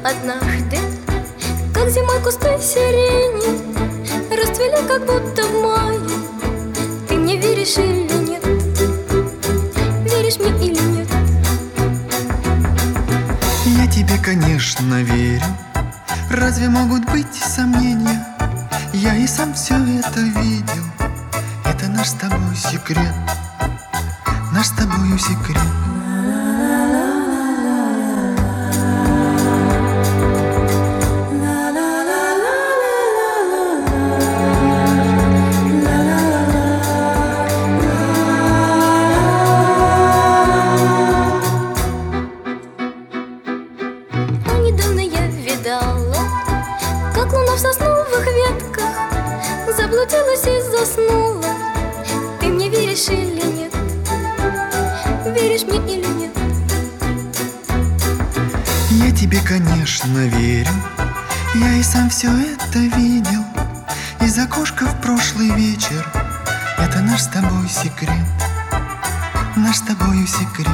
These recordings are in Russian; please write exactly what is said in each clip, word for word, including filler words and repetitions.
однажды, как зимой кусты сирени расцвели, как будто в мае. Ты мне веришь или нет? Веришь мне или нет? Я тебе, конечно, верю. Разве могут быть сомнения? Я и сам все это видел. Это наш с тобой секрет, наш с тобою секрет. Недавно я видала, как луна в сосновых ветках заблудилась и заснула. Ты мне веришь или нет? Веришь мне или нет? Я тебе, конечно, верю. Я и сам все это видел. Из окошка в прошлый вечер. Это наш с тобой секрет, наш с тобою секрет.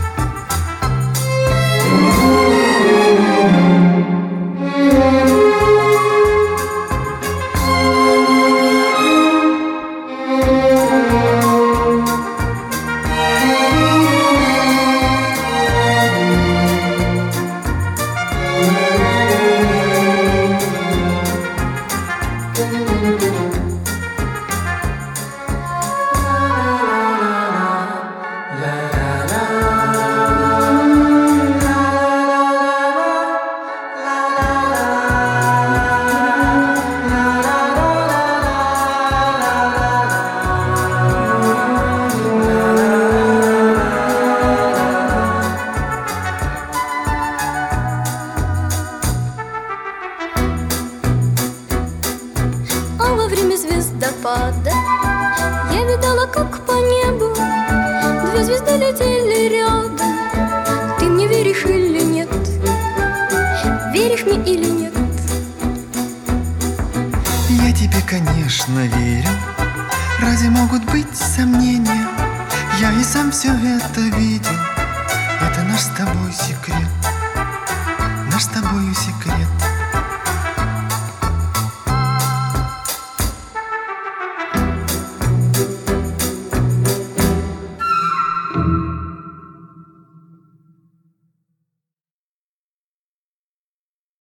А во время звездопада я видала, как по небу две звезды летели рядом. Ты мне веришь или нет? Веришь мне или нет? Я тебе, конечно, верю. Разве могут быть сомнения? Я и сам все это видел. Это наш с тобой секрет, наш с тобою секрет.